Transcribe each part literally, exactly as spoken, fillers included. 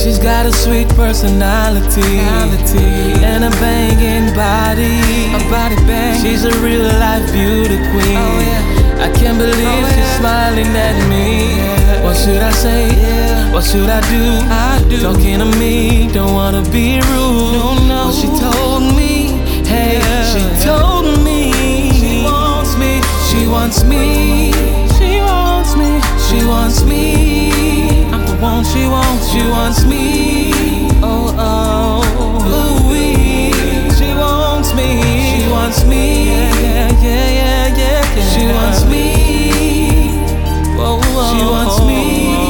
She's got a sweet personality and a banging body. A body bang. She's a real life beauty queen. Oh, yeah. I can't believe oh, yeah. she's smiling at me. Yeah. What should I say? Yeah. What should I do? I do. Talking to me, don't wanna be rude. No, no. Well, she told me, hey, yeah. she told me she wants me. She wants me. She wants me. She wants me. I'm the one she wants. She wants me. Oh, oh. Ooh-wee. She wants me. She wants me. Yeah, yeah, yeah, yeah, yeah. She wants me. Whoa, whoa. She wants me.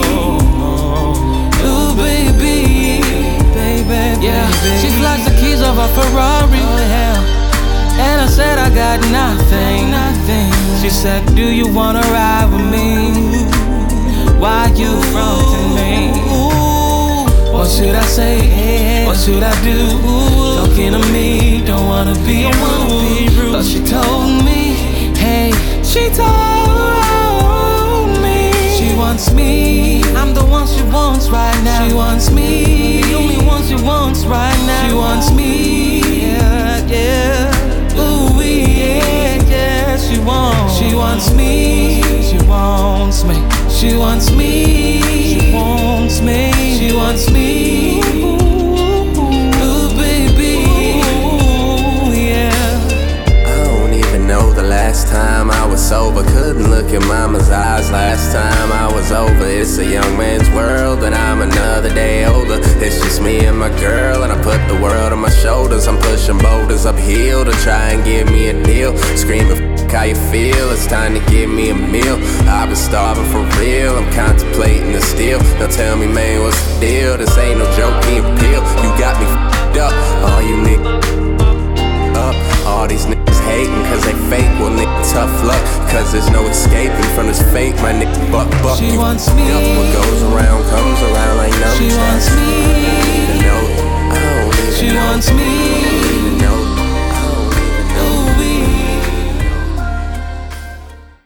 Ooh, baby. Baby, yeah. Baby. She flies the keys of a Ferrari. Oh, yeah. And I said I got nothing, nothing. She said, do you wanna ride with me? Why you frontin' me? What should I say? What should I do? Talking to me, don't wanna be rude. But she told me, hey, she told me she wants me. I'm the one she wants right now. She wants me. The only one she wants right now. She wants me. Yeah, yeah. Ooh, yeah, yeah. She wants. She wants me. She wants me. She wants me. She wants me. She wants me. Ooh, baby. Ooh, yeah. I don't even know the last time I was sober. Couldn't look in mama's eyes last time I was over. It's a young man's world, and I'm another day older. It's just me and my girl, and I put the world on my shoulders. I'm pushing boulders uphill to try and give me a deal. Screaming, how you feel? It's time to give me a meal. I've been starving for real, I'm contemplating the steal. Now tell me, man, what's the deal? This ain't no joke, can't appeal. You got me f***ed up, all you niggas up. All these niggas hating cause they fake. Well, nigga, tough luck, cause there's no escaping from this fate. My nigga, buck, buck. She you wants me. What goes around comes around like no She wants me.